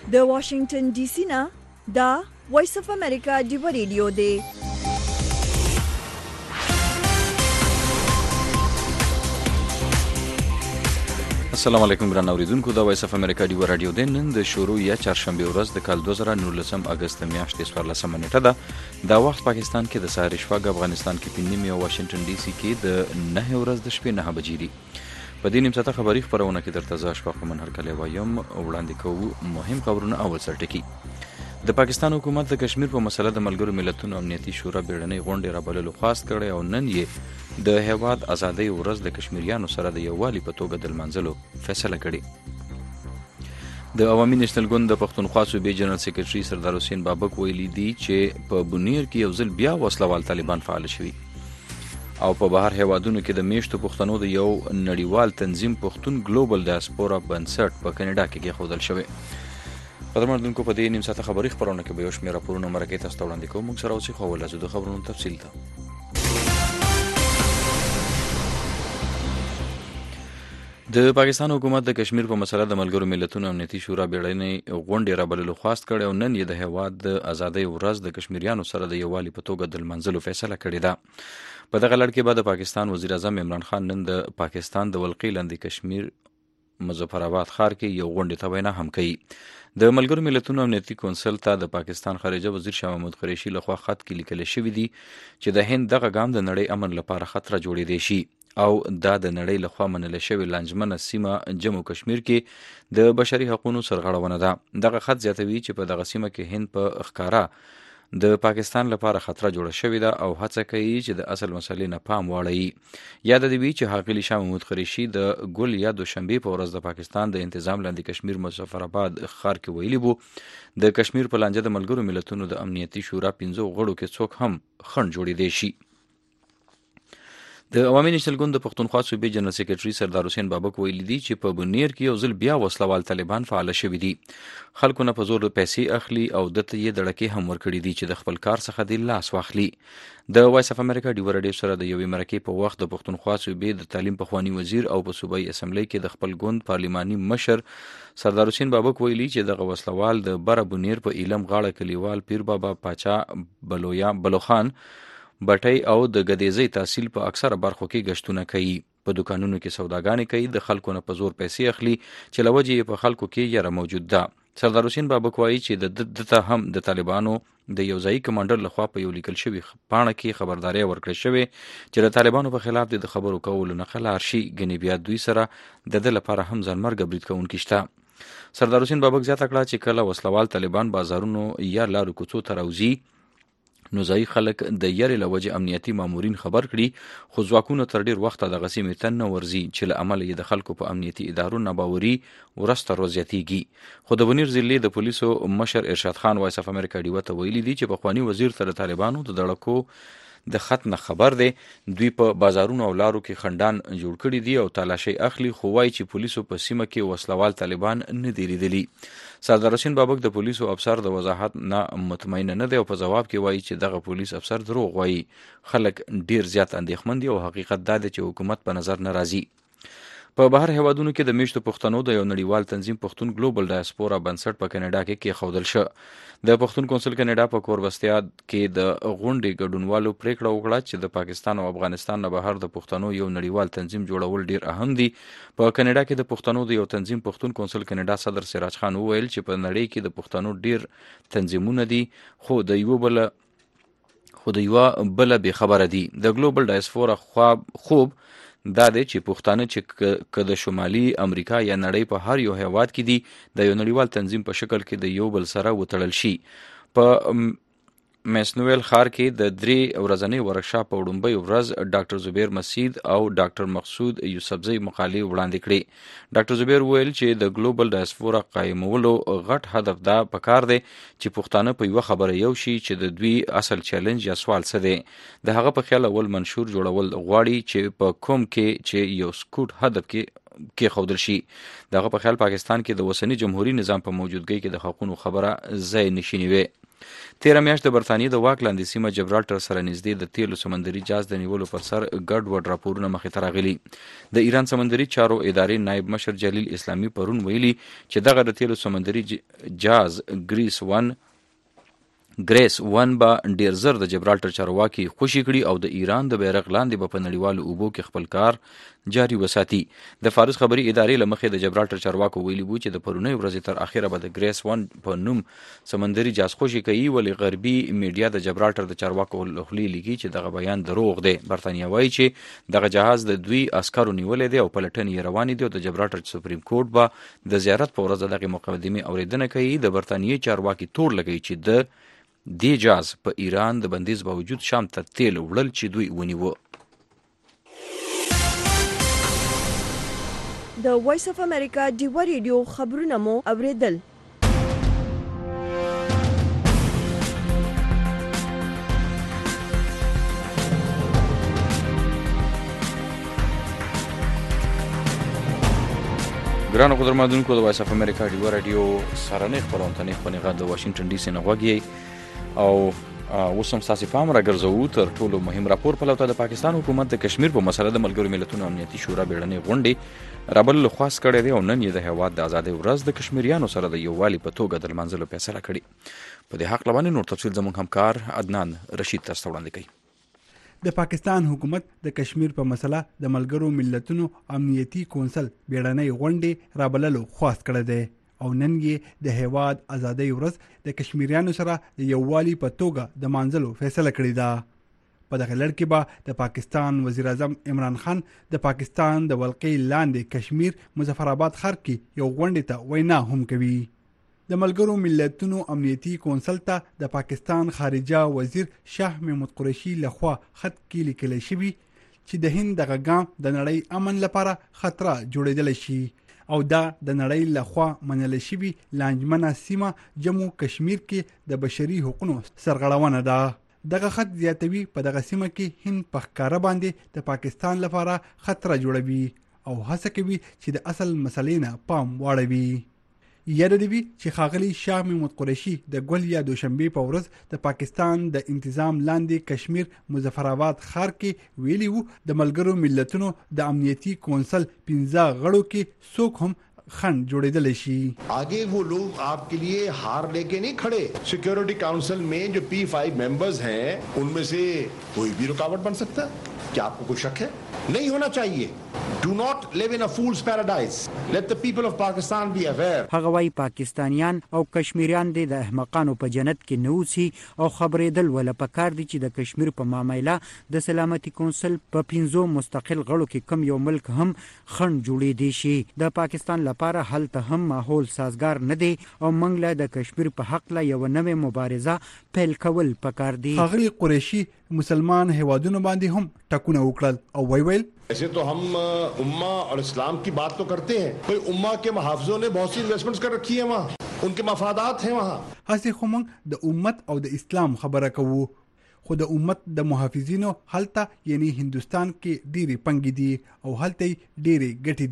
د واشنگټن ډي سي نه دا وایس اف امریکا دیو ریډیو دی. السلام علیکم ګران اوریدونکو، دا وایس اف امریکا دیو رادیو دی. نن د شروع یا چهارشنبه ورځ د کال 2019 اگست میاشتې 14 نیټه ده. دا وخت پاکستان کې د سهار شپږ، افغانستان کې 5 او واشنگټن ډي سي کې د 9 ورځ د شپې 9 بجې دي. په دې نیم ساعته خبري خبرونه کې درته زه اشفاق من هرکلی وایم. وړاندې کوو مهم خبرونه. اول سرټکی د پاکستان حکومت د کشمیر په مسله د ملګرو ملتونو امنیتي شورا بیړنۍ غونډه رابللو خواست کړي او نن یې د هیواد ازادۍ ورځ د کشمیریانو سره د یووالي په توګه د لمانځلو فیصله کړې. د عوامي نېشنل ګوند د پښتونخوا صوبې جنرال سیکرټري سردار حسین بابک ویلي دي چې په بونیر کې یو ځل بیا وسلوال طالبان فعال شوي او په بهر هیوادونو کې د میشتو پښتنو د یو نړیوال تنظیم پښتون ګلوبل ډایسپورا بنسټ په کینیډا کې کېښودل شوی. قدرمنو په دې نیم ساعته خبري خبرونه کې به یو شمېر راپورونه مرکې تاسو ته وړاندې کوو. موږ سره اوسئ، خو اول د خبرونو تفصیل ته. د پاکستان حکومت د کشمیر په مسله د ملګرو ملتونو امنیتي شورا بیړنۍ غونډه رابللو خواست کړي او نن یې د هیواد د ازادۍ ورځ د کشمیریانو سره د یووالي په توګه د لمانځلو فیصله کړې ده. په دغه لړ کې به د پاکستان وزیر اعظم عمران خان نن د پاکستان د ولقې لاندې کشمیر مظفرآباد ښار کې یو غونډې ته وینا هم کوي. د ملګرو ملتونو امنیتي کونسل ته د پاکستان خارجه وزیر شاه محمود قریشي لخوا خط کې لیکل شوی دی چې د هند دغه ګام د نړۍ امن لپاره خطر جوړېدی شي او دا د نړۍ لخوا منل شوی لانجمنه سیمه جموں کشمیر کې د بشري حقوقو سرغړونه ده. دغه خط زیاتوي چې په دغه سیمه کې هند په ښکارا د پاکستان لپاره خطر جوړه شوې ده او هڅه کوي چې د اصل مسلې نه پام واړوي. یاد دی چې ښاغلي شاه محمود قریشي د ګل یا دوشنبه په ورځ د پاکستان د انتظام لاندې کشمیر مظفرآباد ښار کې ویلي وو د کشمیر په لانجه د ملګرو ملتونو د امنیتي شورا 15 غړو کې څوک هم خنډ جوړېدی شي. د عوامي نېشنل ګوند د پښتونخوا صوبې جنرال سیکرټري سردار حسین بابک ویلي دي چې په بونیر کې یو ځل بیا وسلوال طالبان فعال شوي دي. خلکو نه په زور پیسې اخلي او دته یې دړکې هم ورکړي دي چې د خپل کار څخه د لاس واخلي. د وایس اف امریکا ډیو رادیو سره د یوې مرکې په وخت د پښتونخوا صوبې د تعلیم پخوانی وزیر او په صوبایي اسمبلی کې د خپل ګوند پارلماني مشر سردار حسین بابک ویلي چې دغه وسلوال د بره بونیر په ایلم غاړه کلیوال پیر بابا پاچا بلوخان بټۍ او د ګدیزۍ تحصیل په اکثره برخو کې گشتونه کوي. په دکانونو کې سوداګانې کوي، د خلکو نه په زور پیسې اخلي چې لوجې په خلکو کې یره موجود ده. سردار حسین بابک وایي چې دته هم د طالبانو د یو ځایي کمانډر لخوا په یو لیکل شوی پاڼه کې خبرداري ورکړې شوې چې د طالبانو په خلاف د خبرو کولو نه خلار شي، ګنې بیا دوی سره د ده لپاره هم ځانمرګ برید کوونکي شته. سردار حسین بابک زیاته کړه چې کله وسلوال طالبان بازارونو یا لارو کوڅو ته راوځي نو ځایي خلک د یارې له وجې امنیتي مامورین خبر کړي، خو ځواکونه تر ډیر وخته دغه سیمې ته نه ورځي چې له امله یې د خلکو په امنیتي ادارو ناباوري ورځ تر ورځ زیاتیږي. خو د بونیر ضلعې د پولیسو مشر ارشاد خان وایس اف امریکا ډیو ته ویلي دي چې پخوانی وزیر تر طالبانو د دړکو د خط نه خبر دی. دوی په بازارونو او لارو کې خندان جوړ کړي دي او تلاشي اخلي، خو وایي چې پولیسو په سیمه کې وسلوال طالبان نه دی لیدلي. سردار حسین بابک د پولیسو افسر د وضاحت نه مطمئن نه دی او په جواب کې وایي چې دغه پولیس افسر دروغ وایي. خلک ډیر زیات اندېښمن دي او حقیقت دا دی چې حکومت په نظر نه راځي. په بهر هیوادونو کې د میشتو پښتنو د یو نړیوال تنظیم پښتون ګلوبل ډایسپورا بنسټ په کینیډا کې کېښودل شو. د پښتون کونسل کینیډا په کوربستیا کې د غونډې ګډونوالو پریکړه وکړه چې د پاکستان او افغانستان نه بهر د پښتنو یو نړیوال تنظیم جوړول ډیر اهم دي. په کینیډا کې د پښتنو د یو تنظیم پښتون کونسل کینیډا صدر سراج خان وویل چې په نړۍ کې د پښتنو ډیر تنظیمونه دي خو د یو بل به خبره دي. د ګلوبل ډایسپورا خوب دا دی چې پښتانه چې که د شمالي امریکا یا نړۍ په هر یو هیواد کې دي د یو نړیوال تنظیم په شکل کې د یو بل سره وتړل شي. په میسنویل ښار کې د 3 ورځنۍ ورکشاپ په وړاندې ورځ ډاکټر زبیر مسید او ډاکټر مقصود یوسفزئی مقالې وړاندې کړې. ډاکټر زبیر ویل چې د ګلوبل ډایسپورا قائمولو غټ هدف دا پکار دی چې پښتانه په یو خبره یو شي چې د دوی اصل چیلنج یا سوال څه دی. د هغه په خیال اول منشور جوړول غواړي چې په کوم کې چې یو سکوټ هدف کې خودل شي. دغه په خیال پاکستان کې د وسنی جمهوریت نظام په موجودګۍ کې د حقوقو خبره ځای نشي نیوي. 13 میاشت د برتانیې د واک لاندې سیمه جبرالټر سره نږدې د تیلو سمندري جهاز د نیولو پر سر ګډوډ راپورونه مخې ته راغلي. د ایران سمندري چارو ادارې نائب مشر جلیل اسلامي پرون ویلي چې دغه د تیلو سمندري جهاز ګریس 1 به ډیر زر د جبرالټر چارواکي خوشي کړي او د ایران د بیرغ لاندې به په نړیوالو اوبو کې خپل کار جاري وساتي. د فارس خبري ادارې له مخې د جبرالټر چارواکو ویلي وو چې د پرونۍ ورځې تر اخره به د ګریس 1 په نوم سمندري جهاز خوشي کوي، ولې غربي میډیا د جبرالټر د چارواکو له خولې لیکي چې دغه بیان دروغ دی. برتانیا وایي چې دغه جهاز د دوی عسکرو نیولې دی او پلټنې یې روانې دي او د جبرالټر سپریم کورټ به د زیارت په ورځ دغه مقدمې اوریدنه کوي. د برتانیې چارواکي تور لګوي چې د دې جهاز په ایران د بندیز باوجود شام ته تیل وړل چې دوی ونیوه. د وایس اف امریکا ډیوا ریډیو خبرونه مو اوریدل. ګرانو قدرمنونکو، د وایس اف امریکا ډیوا رادیو سرنې خپرونې خونې د واشنگټن ډي سي نه غوږی او اوس هم ستاسې پام راګرځوو تر ټولو مهم راپور په لور. د پاکستان حکومت د کشمیر په مسله د ملګرو ملتونو امنیتي شورا بیړنۍ غونډې رابللو خواست کړی دی او نن یې د هېواد د ازادۍ ورځ د کشمیریانو سره د یووالي په توګه د لمانځلو فیصله کړې. په دې هکله باندې نور تفصیل زموږ همکار عدنان رشید تاسو ته وړاندې کوي. د پاکستان حکومت د کشمیر په مسله د ملګرو ملتونو امنیتي کونسل بیړنۍ غونډې رابللو خواست کړی دی او نن یې د هېواد ازادۍ ورځ د کشمیریانو سره د یووالي په توګه د مانځلو فیصله کړې ده. په دغه لړ کې به د پاکستان وزیر اعظم عمران خان د پاکستان د ولقې لاندې کشمیر مظفرآباد ښار کې یو غونډې ته وینا هم کوي. د ملګرو ملتونو امنیتي کونسل ته د پاکستان خارجه وزیر شاه محمود قریشي لخوا خط کې لیکل شوی چې د هند دغه ګام د نړۍ امن لپاره خطر جوړېدلی شي او دا د نړۍ لخوا منل شوی لانجمنه سیمه جموں کشمیر کې د بشري حقوقو سرغړونه ده. دغه خط زیاتوي په دغه سیمه کې هند په ښکاره باندې د پاکستان لپاره خطر جوړوي او هڅه کوي چې د اصل مسلې نه پام واړوي. یاد دی چې ښاغلي شاه محمود قریشي د ګل یا دوشنبه په ورځ د پاکستان د انتظام لاندې کشمیر مظفرآباد ښار کې ویلي وو د ملګرو ملتونو د امنیتي کونسل 15 غړو کې څوک هم خنډ جوړېدلی شي. आगे वो लोग आपके लिए हार लेके नहीं खड़े. सिक्योरिटी काउंसिल में जो P5 मेंबर्स हैं उनमें से कोई भी रुकावट बन सकता है. क्या आपको कोई शक है? नहीं होना चाहिए. Do not live in a fool's paradise. Let the people of Pakistan be aware. هغه وايي پاکستانیان او کشمیریان د احمقانو په جنت کې نوسي او خبرېدل ولا پکار دي چې د کشمیر په معاملې د سلامتي کونسل په 15 مستقل غړو کې کم یو ملک هم خنډ جوړې دي شي. د پاکستان لپاره هلته هم ماحول سازگار نه دی او موږ له د کشمیر په حق له یو نوې مبارزه پیل کول پکار دي. ښاغلي قریشي مسلمان هیوادونو باندې هم ټکونه وکړل او ویل ऐसे तो हम उम्मा और इस्लाम की बात तो करते हैं. कोई उम्मा के मुहाफिजों ने बहुत सी इन्वेस्टमेंट्स कर रखी है वहाँ. उनके मफादात हैं वहाँ. هسې خو موږ د امت او د اسلام خبره کوو خو د امت د محافظینو هلته یعنی هندوستان کې ډېرې پنګې دي او هلته ډېرې ګټې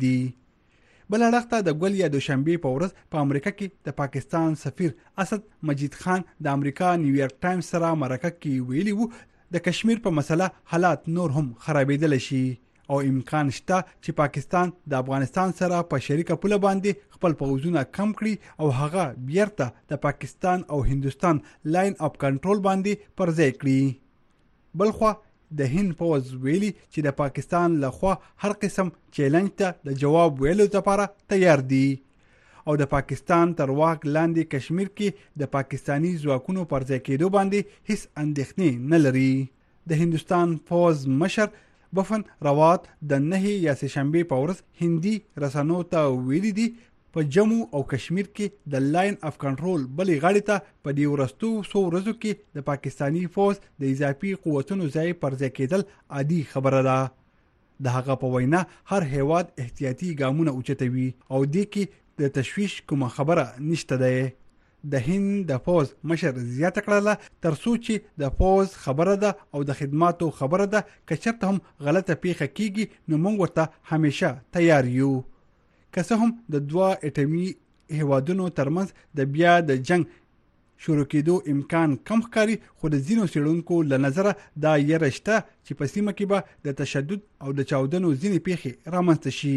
دي. بل اړخته د ګل یا دوشنبه په ورځ په امریکا کې د پاکستان سفیر اسد مجید خان د امریکا نیویارک ټایمز سره مرکه کې ویلي وو د کشمیر په مسله حالات نور هم خرابېدل شي او امکان شته چې پاکستان د افغانستان سره په شریکه پوله باندې خپل پوځونه کم کړي او هغه بیرته د پاکستان او هندوستان لاین اپ کنټرول باندې پر ځای کړي. بلخوا د هند پوځ ویلي چې د پاکستان لخوا هر قسم چیلنج ته د جواب ویلو لپاره تیار دي او د پاکستان تر واک لاندې کشمیر کې د پاکستانی ځواکونو پر ځای کېدو باندې هیڅ اندېښنې نه لري. د هندوستان پوځ مشر بفن روات د 9 یا سهشنبه په ورځ هندي رسنیو ته ویلي دي په جموں او کشمیر کې د لاین اف کنټرول بلې غاړې ته په دې ورستو څو ورځو کې د پاکستانی فوج د اضافي قوتونو ځای پر ځای کېدل عادي خبره ده. د هغه په وینا هر هیواد احتیاطي ګامونه اوچتوي او دې کې د تشویش کومه خبره نشته ده. د هند د فوج مشر زیاته کړله تر څو چې د فوج خبره ده او د خدماتو خبره ده که چېرته هم غلطه پیښه کیږي نو موږ ورته همیشه تیار یو. که څه هم د دوه اټومي هیوادونو ترمنځ د بیا د جنگ شروع کېدو امکان کم ښکاري، خو د ځینو څېړونکو له نظره دا یره شته چې په سیمه کې به د تشدد او د چاودنو ځینې پیښې رامنځته شي.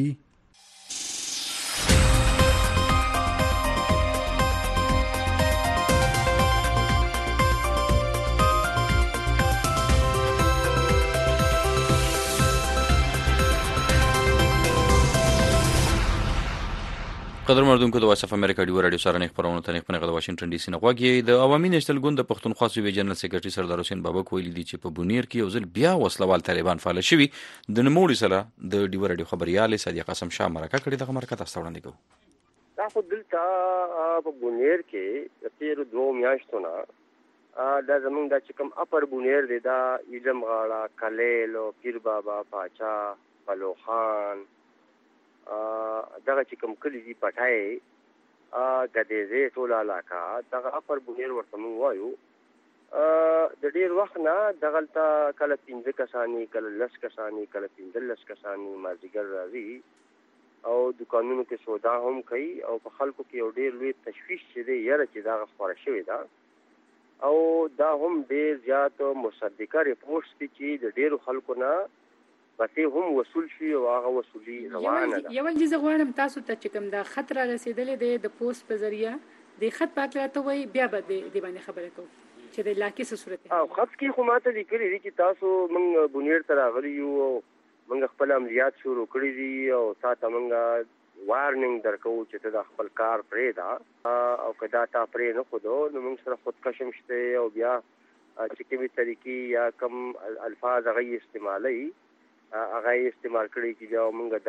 قدر مردونکو د وایس اف امریکا ډیو رادیو سره نه خبرونه ته نه د واشنگټن ډي سي نه غواګي. د عوامي نېشنل ګوند د پښتونخوا صوبې جنرال سیکریټري سردار حسین بابک ویلي دي چې په بونیر کې یو ځل بیا وسلوال طالبان فعال شوي. د نوموړي سره د ډیو رادیو خبريال صدیق قاسم شاه مرکه کړې د مرکه تاسو وړاندې کوو. دا خو دلته په بونیر کې تیر 2 میاشتو نه دا زمونږ د چې کوم اپر بونیر دی دا علم غاړه کلیل او پیر بابا پاچا پلوخان دغه چې کوم کلی دي پټای غدېزه ټول علاقه دغه اپر بونیر ورته مونږ وایو. د ډیر وخت نه دغلته کله 15 کسانی کله 10 کسانی کله 15 کسانی مازیګر راځي او دکانونو کې سودا هم کوي او په خلکو کې یو ډیر لوی تشویش چې دی یاره چې دا خبره شوې ده او دا هم ډیر زیات مصدقه ریپورټس دي چې د ډیرو خلکو نه پسې هم وصول شي او هغه وصولي روانه ده. یو ځل زه غواړم تاسو ته چې کوم دا خطر رسیدلې دی د پوسټ په ذریعہ د خط پاک راته وای بیا به د باندې خبره کوم چې د لاکې څه صورت او خط کې خو ماته لیکلي دي چې تاسو موږ بونیر ته راغلي یو او موږ خپل عملیات شروع کړی دي او تاسو موږ وارنینګ درکو چې ته د خپل کار پرې دا او کدا تا پرې نه خودو نو موږ سره خودکشم شته او بیا چې کومي طریقې یا کم الفاظ غي استعمالي هغه استعمال کړی چې دا مونږ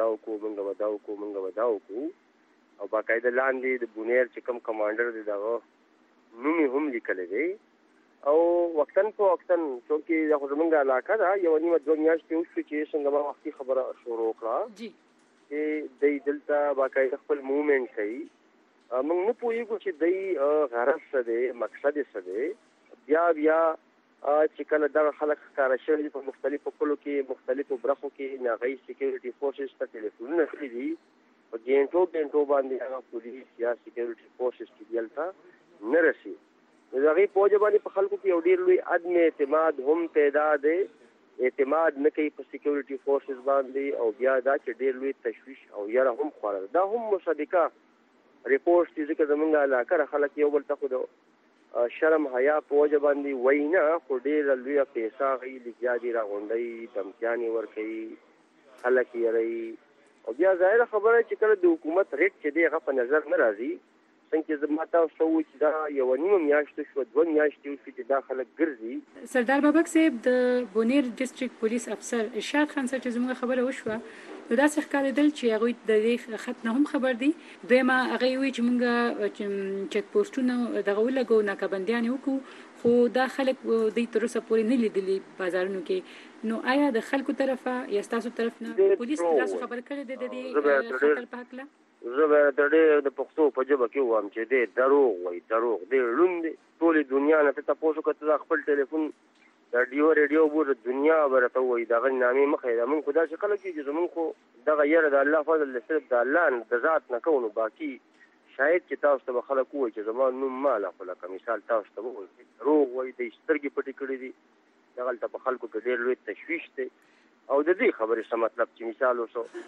داو کو او باقاعده لاندې د بونیر چې کوم کمانډر دی دا نومي هم لیکل دی او وختن په وختن چې دا خو زمونږ علاقه ده یو نیمه 2 میاشتې وشو چې څنګه ما وختي خبره شروع کړه جی چې د دلته باقاعده خپل موومنت کوي. موږ نه پوهیږو چې د غرض څه دی مقصد څه دی. بیا چې کله دا خلک ښکاره شوي په مختلفو کلو کې مختلفو برخو کې ناغی سیکیورټي فورسز ته ټلیفونونه کړي دي په ګینټو باندې هغه پولیس یا سیکیورټي فورسز کې دلته نه رسي. د هغې په وجه باندې په خلکو کې یو ډېر لوی عدم اعتماد هم پیدا دی. اعتماد نه کوي په سیکیورټي فورسز باندې او بیا دا چې ډېر لوی تشویش او یاره هم خوړل. دا هم مصدقه ریپورټ دي ځکه زمونږ علاقه خلک یو بل ته خو شرم حیا په وجه باندې وینا خو ډېره لویه پیسه غي لګیا دي راغونډي دمکیانې ورکوي خلک یې رہی او بیا ظاهره خبره چې کله د حکومت ریټ چې دی هغه په نظر نه راځي څنګه چې زما تاسو چې دا یو نیمه میاشت شو 2 میاشتې شو چې دا خلک ګرځي. سردار بابک صاحب د بونیر ډیسټریکټ پولیس افسر ارشاد خان سره چې زموږ خبره وشوه نو دا څه ښکارېدل چې هغوی د دې خط نه هم خبر دي. دویمه هغوی وایي چې موږ چک پوسټونه دغه ولګو ناکهبندیانې وکړو خو دا خلک دوی تر اوسه پورې نه لیدلي بازارونو کې. نو آیا د خلکو طرفه یا ستاسو طرف نه پولیس تاسو خبر کړی دی د دې خطر په هکله؟ زه به د پښتو په ژبه کې وایم چې دی دروغ وایي دروغ دی ړوند دی. ټولې دنیا نه ته تاسو کته خپل ټلیفون د ریډیو بور دنیا ورته وایي دغه نامې مخې دا مونږ خدا چې کله کې زمونږ خو دغه یره د الله فضل صرف د الله د ذات نه کوو باقي شاید چې تاسو ته خلک وایي چې زموږ نوم مالا خو لکه مثال تاسو ته وایي دروغ وایي د سترګې پټې کړې دي. دغلته په خلکو کې ډېر لوی تشویش دی او د دې خبرې څه مطلب چې مثال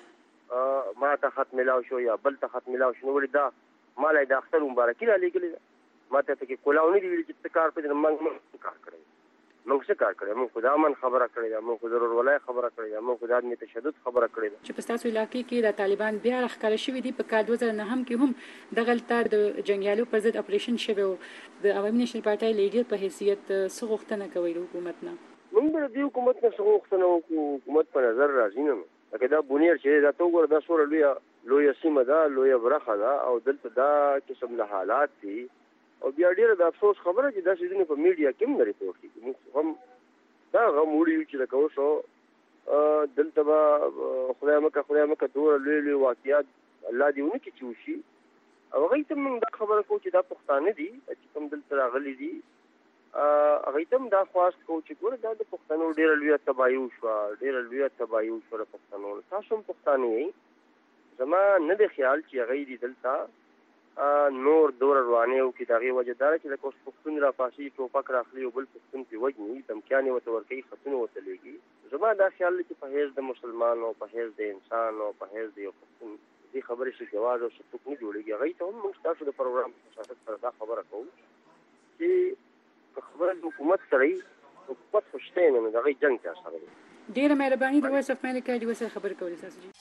اوسو ما ته خط ملاو شو یا بل ته خط ملاو شو نو ولې دا مالا د اختر مبارکي را لېږلې ده ما ته کې کولاو نه دی ویلي چې څه کار پرې موږ کار کړی موږ څه کار کړی موږ خدا من خبره کړې ده موږ ضرور ولای خبره کړې ده موږ خدا د تشدد خبره کړې ده چې په تاسو علاقې کې د طالبان بیا راښکاره شوي دي. په کال 2009 کې هم دغلته د جنګیالو پر ضد اپریشن شوی و. د عوامي نېشنل پارټۍ لیډر په حیثیت څه غوښتنه کوي د حکومت نه؟ موږ د دې حکومت نه څه غوښتنه وکړو حکومت په نظر راځي نه لکه دا بونیر چې دا تو ګور دا سوره لویه سیمه ده لویه برخه ده او دلته دا قسم له حالات دي او بیا ډیره د افسوس خبره چې دا شیزونه په میډیا کې هم ریپورت کیږي. موږ هم دا غوړي چې دا کوسو دلته به خدای مکه دوه لوی واقعیات الله دې ونکړي چې وشي او هغه ته موږ دا خبره کوو چې دا پښتانه دي چې کوم دلته راغلي دي هغه ته دا خواست کوو چې ګوره دا د پښتنو ډیره لوی تباہي وشوه د پښتنو تاسو هم پښتانه یې زما نه د خیال چې هغه دې دلته نور دور روانه او کې دغه وجه دار چې د کوم پښتون را پاسي ټوپک راخلي او بل پښتون په وجني دمکانې وته ورکی خطونه وته لګي زما دا خیال چې په هیڅ د مسلمان او په هیڅ د انسان او په هیڅ د یو پښتون دې خبرې شي جواز او څه نه جوړيږي هغه ته هم موږ تاسو د پروګرام په شاته سره دا خبره کوو چې خبره د حکومت سره حکومت خوشته نه دغه جنگ ته سره ډیره مهرباني د وایس اف امریکا دی وسه خبر کولې تاسو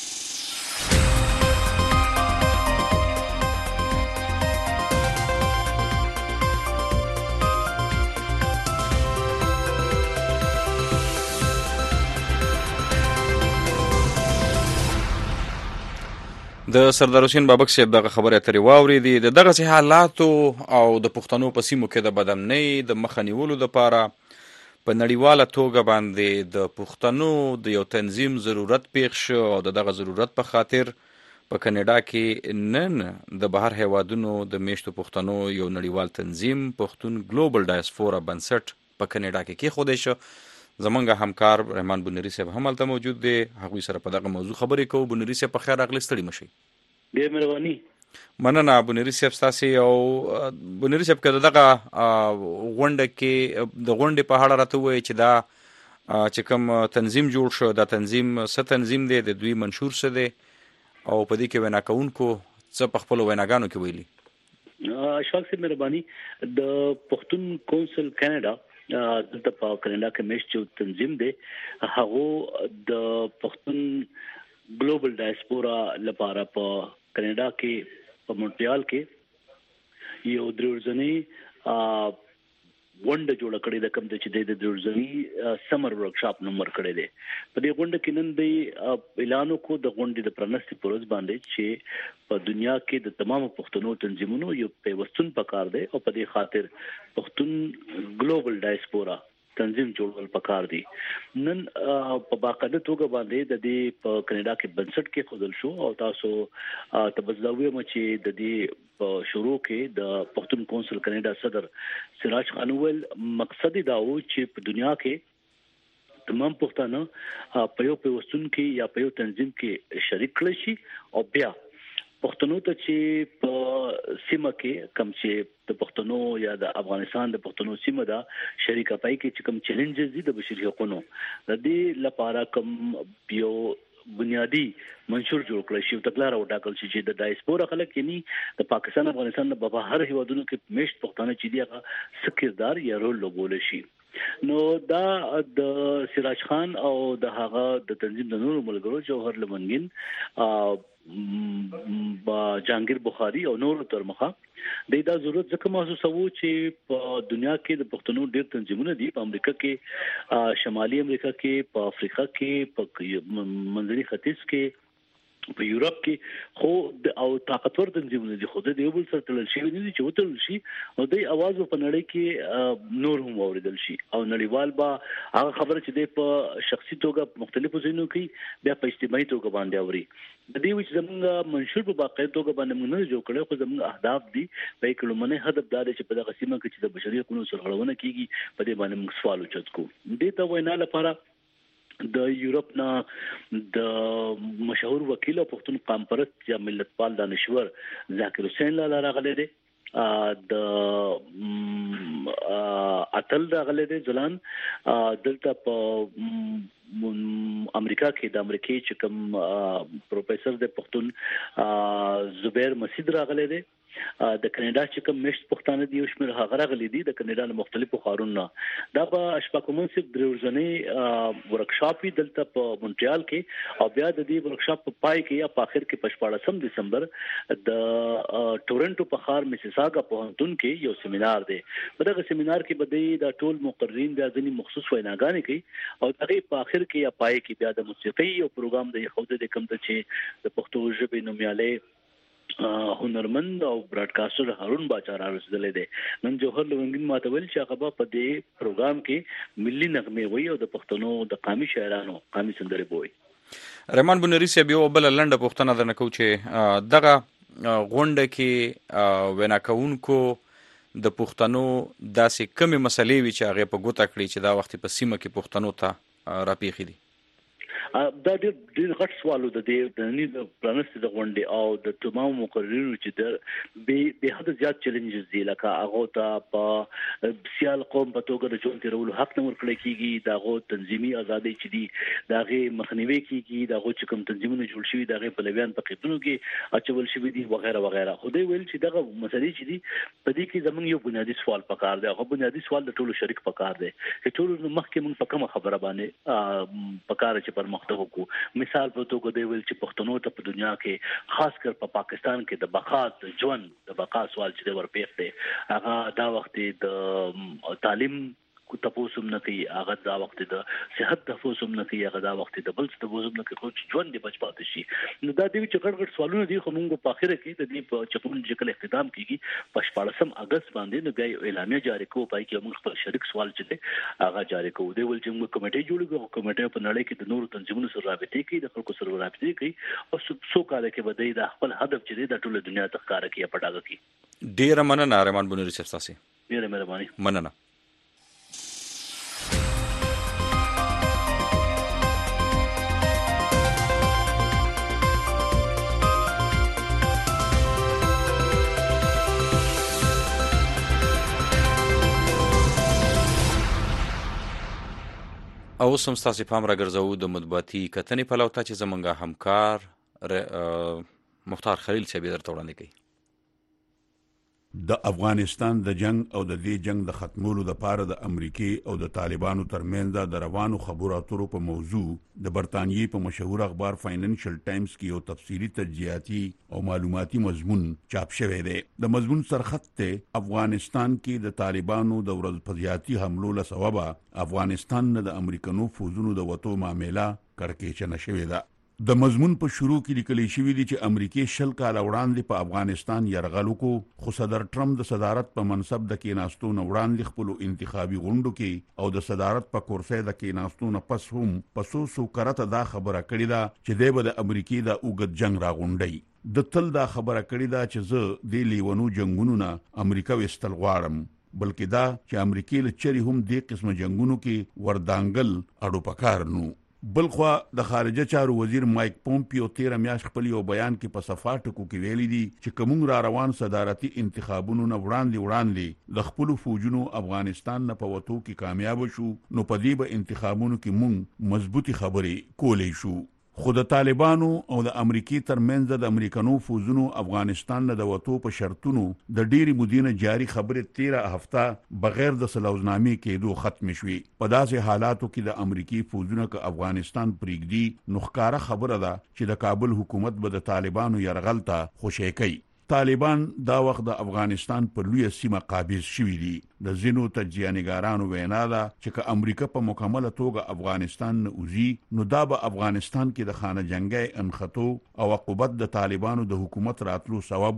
د سردار حسین بابک صاحب دغه خبره اترې واورېدې د دغسې حالاتو او د پښتنو په سیمو کې د بدامنۍ د مخه نیولو دپاره په نړیواله توګه باندې د پښتنو د یو تنظیم ضرورت پیښ شو او د دغه ضرورت په خاطر په کاناډا کې نن د بهر هیوادونو د میشتو پښتنو یو نړیوال تنظیم پښتون ګلوبل ډایسپورا بنسټ په کاناډا کې کېښودی شو. زمونږ همکار رحمان بنيري صاحب هم هلته موجود دی، هغوی سره په دغه موضوع خبرې کوو. بنيري صاحب په خیر راغلی، ستړي مشئ. ډېر مهرباني. مننه بنيري صاحب ستاسې. او بنيري صاحب که دغه غونډه کې د غونډې په اړه راته ووایي چې دا چې کوم تنظیم جوړ شو، دا تنظیم څه تنظیم دی، د دوی منشور څه دی او په دې کې وینا کوونکو څه په خپلو ویناګانو کې ویلي؟ اشفاق صاحب مهرباني. د پښتون کونسل کاناډا دلته په کاناډا کې میشت یو تنظیم دی، هغه د پښتون ګلوبل ډایسپورا لپاره په کاناډا کې په مونټریال کې یو درورځنی غونډه جوړه کړې ده، کوم چې د درورځنی سمر ورکشاپ نمبر کړی دی. په دې غونډه کې نن د اعلان کو د غونډې د پرانستي پروز باندې چې په دنیا کې د تمام پښتنو تنظیمونو یو پیوستون پکار دی او په دې خاطر پښتون ګلوبل ډایسپورا تنظیم جوړول پکار دي. نن په باقاعده توګه باندې د دې په کاناډا کې بنسټ کې خودل شو او تاسو تبصلاوي چې د دې په شروع کې د پښتون کونسل کاناډا صدر سراج خان ول مقصد دا و چې په دنیا کې تمام پښتانه په یو پیوستون کې یا په یو تنظیم کې شریک کړي شي او بیا پښتنو ته چې په سیمه کې کم چې د پښتنو یا د افغانستان د پښتنو سیمه دا شریکه پای کې چې کم چیلنجز دي د بشري حقوقو د دې لپاره کم یو بنیادی منشور جوړ کړی شي او تګلاره وټاکل شي چې د ډایسپورا خلک یعنی د پاکستان افغانستان د بهر هیوادونو کې میشت پښتانه چې دی هغه سکردار یا رول لوبول شي. نو دا د سراج خان او د هغه د تنظیم د نورو ملګرو جوهر لمنګین جهانگیر بخاری او نور تر مخه دا ضرورت ځکه محسوس وو چې په دنیا کې د پښتنو ډېر تنظیمونه دي، په امریکا کې، شمالي امریکا کې، په افریقا کې، په منځني ختیځ کې، په یورپ کې، خو او طاقتور تنظیمونه دي، خو د یو بل سره تړل شوي نه دي چې وتړل شي او د اواز په نړۍ کې نور هم اوریدل شي او نړیوال با هغه خبره چې د په شخصي توګه مختلفو ځایونو کې بیا په اجتماعي توګه باندې اوري. د دې چې زموږ منشور په باقاعده توګه باندې موږ نه جوړ کړو، خو زموږ اهداف دي په کلمنه هدف دا دی چې په دغه سیمه کې چې د بشري حقوقو سرغړونه کیږي په دې باندې موږ سوال وچت کوو. دې ته وینا لپاره د یورپ نه د مشهور وکیل او پښتون قام پرست یا ملتپال دانشور ذاکر حسین لاله راغلی دی، د اتل راغلی دی ځلان، دلته په امریکا کې د امریکای چې کوم پروفیسور د پښتون زبیر مسعود راغلی دی، د کاناډا چې کوم میشت پښتانه دي یو شمېر هغه راغلي دي د کاناډا له مختلفو ښارونو. دا په اشفاق منصف درورځنی ورکشاپ دلته په مونټریال کې او بیا د دې ورکشاپ په پای کې یا په اخر کې په 14 دسمبر د ټورنټو په ښار میسیساګا پوهنتون کې یو سیمینار دی. په دغه سیمینار کې د ټول مقررین د ځینې مخصوص ویناګانې کوي او هغه په اخر کې یا پای کې بیا د موسیقي یو پروګرام د خوده د کم ته چې د پښتو ژبې نومیاله هنرمند او براډکاسټر هارون باچا رسېدلې ده. نن جوهر لونګین ماتول چې هغه په دې پروګرام کې ملي نغمه وي او د پښتنو د قامي شاعرانو قامي سندرې بوي. رحمان بنيري صاحب یو بل لنډه پوښتنه درنه کوم چې دغه غونډه کې وینا کوونکو د پښتنو داسې کمی مسلې وي چې هغه په ګوته کړی چې دا وخت په سیمه کې پښتنو ته راپیخي دي. دا ډېر غټ سوال د دې د پرانست د غونډې او د تمام مقررینو چې د به حد زیات چیلنجز دي لکه هغه ته په سیال قوم په توګه د چون تیرولو حق نه ورکړل کیږي داغه تنظیمي ازادي چې دي داغه مخنیوي کیږي داغه چې کوم تنظیمونه جوړ شوي داغه بلویان په قیدونو کې اچول شوي دي وغیرہ وغیرہ خو دوی ویل چې دغه مسلې چې دي په دې کې زمونږ یو بنیادی سوال پکار دی هغه بنیادی سوال د ټولو شریک پکار دی چې ټولو مخکې موږ په کومه خبره باندې پکار چې پرمختګ وکړو مثال په توګه دی ویل چې پښتنو ته په دنیا کې خاص کر په پاکستان کې د بقا ژوند د بقا سوال چې ورپېښ دی هغه دا وخت د تعلیم کو تاسو نه کوي هغه دا وخت د صحت تاسو نه کوي هغه دا وخت د بل څه تاسو نه کوي خو ژوند دې بچ پاتې شي نو دا د چکړ سوالونه دي خو موږ په اخر کې د دې په چپون جکل اختتام کیږي په 14 اگست باندې نو بیا اعلامیه جاری کوو پای کې موږ خپل شریک سوال چې دی هغه جاری کوو دی ول چې موږ کمیټه جوړو کمیټه په نړۍ کې د نورو تنظیمونو سره رابطه کوي د خلکو سره رابطه کوي او څو کال کې بده د خپل هدف چې دی د ټول دنیا ته ښکارا کوي په ډاګه کې ډیر مننه رحمان بنوري صاحب تاسو ډیر مهرباني مننه او سم ستاسو پام راګرځو د مطبوعاتي کتنې په لوټه چې زمونږه همکار مختار خلیل صاحب درته وړاندې کوي د افغانستان د جنگ او د دې جنگ د ختمولو لپاره د امریکای او د طالبانو ترمنځ د روانو خبرو اترو په موضوع د برتانیې په مشهور اخبار فاینانشل ټایمز کې یو تفصیلی تجزیاتی او معلوماتي مضمون چاپ شوی دی د مضمون سرخط ته افغانستان کې د طالبانو د ورځپاڼې حملو له سببه افغانستان نه د امریکانو فوجونو د وټو معاملې کړکېچنه شوې ده د مضمون په شروع کې لیکل شوی دی چې امریکای 10 کال وړاندې په افغانستان یرغل وکړ خو صدر ټرمپ د صدارت په منصب د کېناستو نه وړاندې خپل انتخابي غونډو کې او د صدارت په کورسۍ د کېناستو نه پس هم پسو کرته دا خبره کړې ده چې دی به د امریکای د اوږد جنگ راغونډي د تل دا خبره کړې ده چې زه د لیونو جنگونو نه امریکا وستل غواړم بلکې دا چې امریکای له چری هم د قسم جنگونو کې وردانګل اډو پکار نو بلخوا د خارجه چارو وزیر مایک پومپیو 13 میاشت خپل یو بیان کې په صفاټکو کې ویلي دي چې کوم را روان صدارتي انتخابونو نه وړاندې د خپل فوجونو افغانستان نه په وټو کې کامیاب شو نو په دې به انتخابونو کې مونږ مضبوطی خبرې کولې شو خو د طالبانو او د امریکای ترمنځ د امریکانو فوجونو افغانستان نه د وټو په شرطونو د ډېری مدینه جاری خبرې 13 هفته بغیر د سلوزنامې کېدو ختم شوي په داسې حالاتو کې د امریکای فوجونو ک افغانستان پریږدي نو ښکارا خبره ده چې د کابل حکومت به د طالبانو یرغل ته خوشی کوي طالبان دا وخت د افغانستان پر لوی سیمه قابض شوي دي د زینو تجزیه‌نګارانو وینا ده چې که امریکا په مکمله توګه افغانستان نه وزي نو دا به افغانستان کې د خانه جنگي انخطو او عقوبت د طالبانو د حکومت راتلو سبب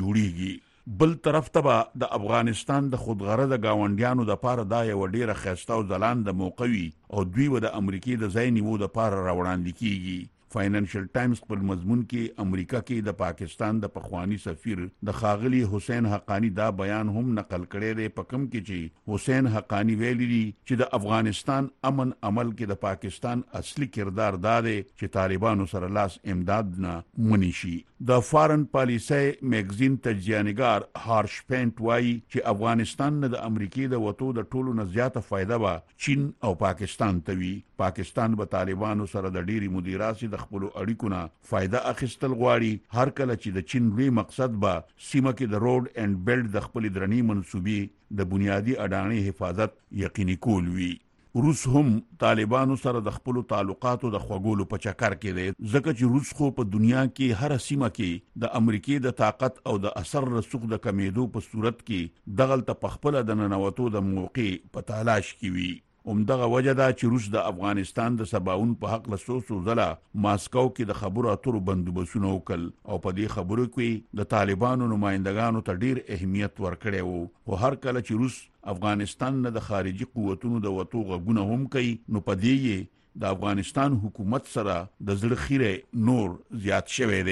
جوړیږي بل طرف ته د افغانستان د خودغرض گاونډیانو د پاره دا یو ډیره خسته او ځلانده موقعي او دوی و د امریکای د ځای نیو د پاره راوړاندې کیږي فاینانشل ټایمز په مضمون کې امریکا کې د پاکستان د پخوانی سفیر د خاغلی حسین حقانی دا بیان هم نقل کړی دی په کوم کې چې حسین حقانی ویلي دي چې د افغانستان امن عمل کې د پاکستان اصلي کردار دا دی چې طالبانو سره لاس امداد نه منی شي د فارن پالیسي میگزین تجزیه‌نګار هارش پینټ وایي چې افغانستان نه د امریکای د وټو د ټولو نه زیاته فائدہ به چین او پاکستان ته وي پاکستان به طالبانو سره د ډيري مدیراسي د خپل اړیکو نه فائدہ اخیستل غواړي هر کله چې د چین لوی مقصد به سیمه کې د روډ اینڈ بیلټ د خپل درنی منسوبې د بنیادی اډانې حفاظت یقیني کول وي روس هم طالبانو سره د خپل تعلقاتو د خوګولو په چکر کې دی ځکه چې روس خو په دنیا کې هر سیمه کې د امریکای د طاقت او د اثر رسوخ د کمیدو په صورت کې دغلت په خپل د ننوتو د موقع په تلاش کې وي همدغه وجه دا چې روس د افغانستان د سباون په حق له سوسو ځله ماسکو کې د خبرو اترو بندوبستونه وکړ او په دې خبرو کې د طالبانو نمائندګانو ته ډیر اهمیت ورکړی وو او هر کله چې روس افغانستان نه د خارجي قوتونو د وټو غږونه هم کوي نو په دې د افغانستان حکومت سره د زړه خیره نور زیات شوی دی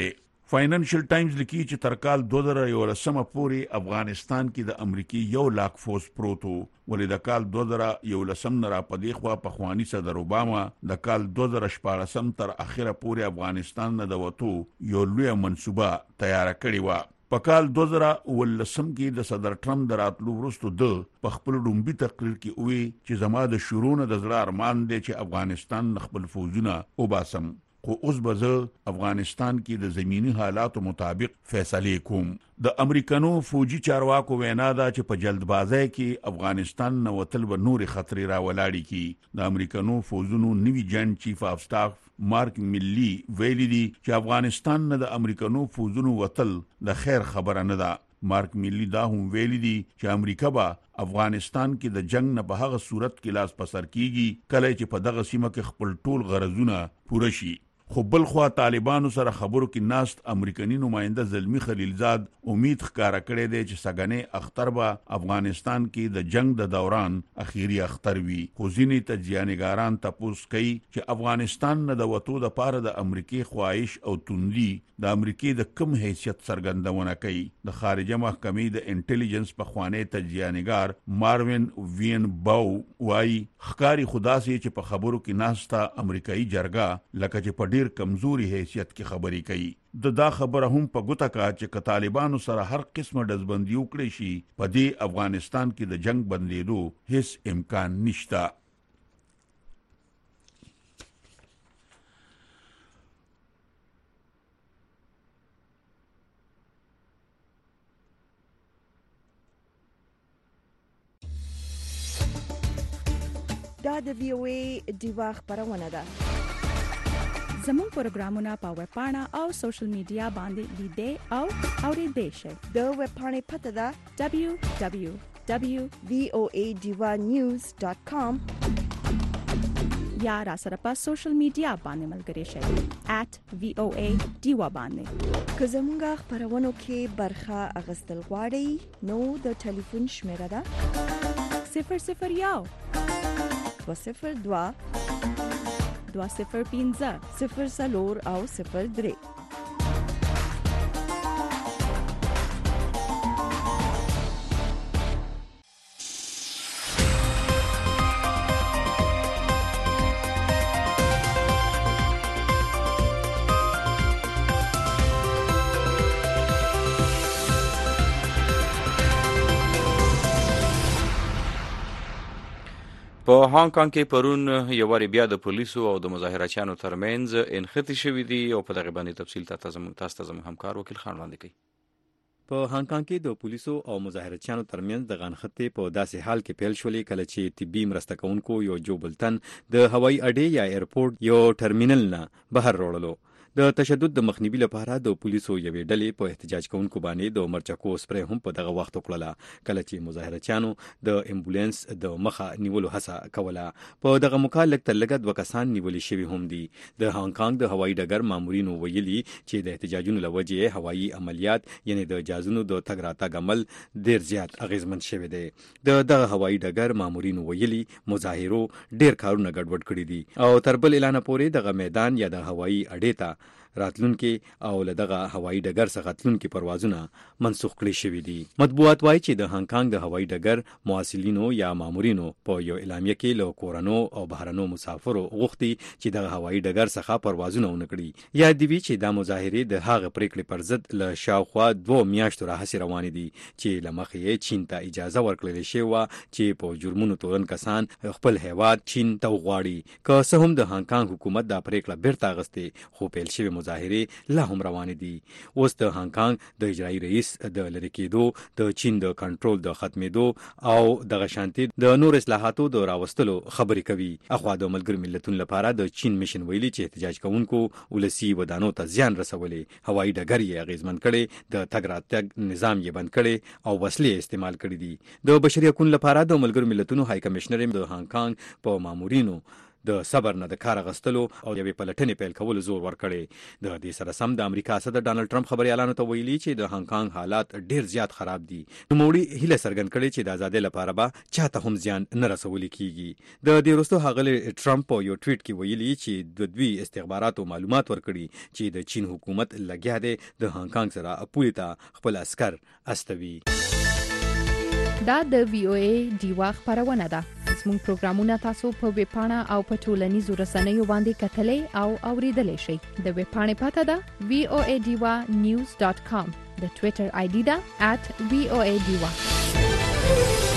فاینانشل ټایمز لیکي چې تر کال 2011 پورې افغانستان کې د امریکای 1 لاک فوج پروت وو، ولې د کال 2011 نه را پدې خوا پخوانی صدر اوباما د کال 2014 تر اخره پورې افغانستان نه د وټو یو لوی منصوبه تیار کړی و. په کال 2019 کې د صدر ټرمپ د راتلو وروسته د خپل ډومبي تقریر کې وی چې زما د شورونه د زړه ارمان دی چې افغانستان خپل فوجونه وباسم، خو اوس به زه افغانستان کې د زمینی حالاتو مطابق فیصله کوم. د امریکانو فوجي چارواکو وینا ده چې په جلدبازۍ کې افغانستان نو وتل به نور خطرې راولاړي کی. د امریکانو فوجونو نوی جن چیف اف سټاف مارک ملی ویلي دي چې افغانستان نه د امریکانو فوجونو وتل د خیر خبره نه ده. مارک ملی دا هم ویلي دي چې امریکا به افغانستان کې د جنگ نه په هغه صورت کې لاس پسر کیږي کله چې په دغه سیمه کې خپل ټول غرضونه پوره شي. خو بل خوا طالبانو سره خبرو کې ناست امریکایي نماینده زلمی خلیلزاد امید ښکارا کړی دی چې سګنې اختر به افغانستان کې د جنگ د دوران اخیری اختر وي. خو ځینې تجزیه‌نګاران تپوس کوي چې افغانستان نه د وټو د پاره د امریکای خواهش او توندي د امریکای د کم حیثیت څرګندونه کوي. د خارجه محکمې د انټيليجنس په خوانې تجزیه‌نګار ماروین وین باو وايي ښکاری خدا سي چې په خبرو کې ناستا امریکایي جرګه لکه چې په ډیر کمزوري حیثیت کې خبري کوي. دا خبره هم په ګوته کا چې طالبانو سره هر قسمه دزبندي وکړي شي په دې افغانستان کې د جنگ بندیدو هیڅ امکان نشته. دا د VOA ډیوا خبرونه ده. زموږ پروګرامونه په ویب پاڼه او سوشل میډیا باندې لیدئ او اوریدئ شئ. د ویب پاڼې پته ده www.voaDivaNews.com یا را سره په سوشل میډیا باندې ملګري شئ @VOA ډیوا باندې. که زموږ خبرونو کې برخه اغستل غواړئ نو د ټلیفون شمیره ده 001 202 205 04 او 03. په هانګ کانګ کې پرون یو واری بیا د پولیسو او د مظاهرچیانو ترمنځ انختی شوې دي او په دغه باندې تفصیل تاسو ته زموږ همکار وکیل خان وړاندې کوي. په هانګ کانګ کې د پولیسو او مظاهرچیانو ترمنځ د غنښتې په داسې حال کې پیل شولې کله چې طبي مرسته کوونکو یو جوبلتن د هوایي اډې یا ایرپورټ یو ټرمینل نه بهر وړلو. د تشدد د مخنیوي لپاره د پولیسو یوې ډلې په احتجاج کوونکو باندې د مرچکو سپری هم په دغه وخت وکړه کله چې مظاهرچیانو د امبولانس د مخه نیولو هڅه کوله. په دغه موقع لږ تر لږه 2 کسان نیولي شوي هم دي. د هانګ کانګ د هوایي ډګر مامورینو ویلي چې د احتجاجونو له وجې هوایي عملیات یعنی د جازونو د تګ راتګ عمل ډیر زیات اغیزمن شوی دی. دغه هوایي ډګر مامورینو ویلي مظاهرو ډیر کارونه ګډوډ کړي دي او تر بل اعلان پورې دغه میدان یا د هوایي اډې ته راتلونکي او لدغه هوایي ډګر څخه راتلونکي پروازونه منسوخ کړي شوي دي. مطبوعات وایي چې د هانګ کانګ د هوایي ډګر مواصلینو یا مامورینو په یو اعلامیه کې له کورنو او بهرنو مسافرو غوښتي چې د هوایي ډګر څخه پروازونه ونکړي. یا دی وی چې د مظاهره د هغه پریکړې پر ضد له شاوخوا 2 میاشتو راهیسې روان دي چې لمخې چین ته اجازه ورکړل شوې و چې په جرمونو تورن کسان خپل هیواد چین ته وغواړي. که څه هم د هانګ کانګ حکومت دا پریکړه بیرته اغستې خو پیل شوی مظاهره لا هم روان دي. اوس د هانګ کانګ د اجرایي رئیس د لری کېدو د چین د کنټرول د ختمېدو او د غشانتي د نور اصلاحاتو د راوستلو خبرې کوي. اخوا د ملګر ملتونو لپاره د چین میشن ویلي چې احتجاج کوونکو ولسی ودانو ته زیان رسولي، هوایي ډګر یې اغیزمن کړي، د تګ راتګ نظام یې بند کړي او وسلې استعمال کړي دي. د بشري حقوقو لپاره د ملګر ملتونو های کمشنر د هانګ کانګ په مامورینو د صبر نه د کار غستلو او د پلټنې پیل کولو زور ورکړي د دې سره سم د امریکا صدر ډانلډ ټرمپ خبريالانو ته ویلي چې د هانګ کانګ حالات ډیر زیات خراب دي. نوموړي هیله څرګند کړې چې د آزادۍ لپاره به چاته هم زیان نه رسول کیږي. د دې وروسته هغه ټرمپ یو ټویټ کې ویلي چې د دوی استخباراتو معلومات ورکړي چې د چین حکومت لګیا دی د هانګ کانګ سره پولی ته خپل عسكر استوي. دا د VOA ډیوا خبرونه ده. زموږ پروګرامونه تاسو په ویب پاڼه او په ټولنیزو رسنیو باندې کتلې او اوریدلې شئ. د ویب پاڼې پته ده voadiwa.news.com. د ټوئیټر آی ډي ده @voadiwa.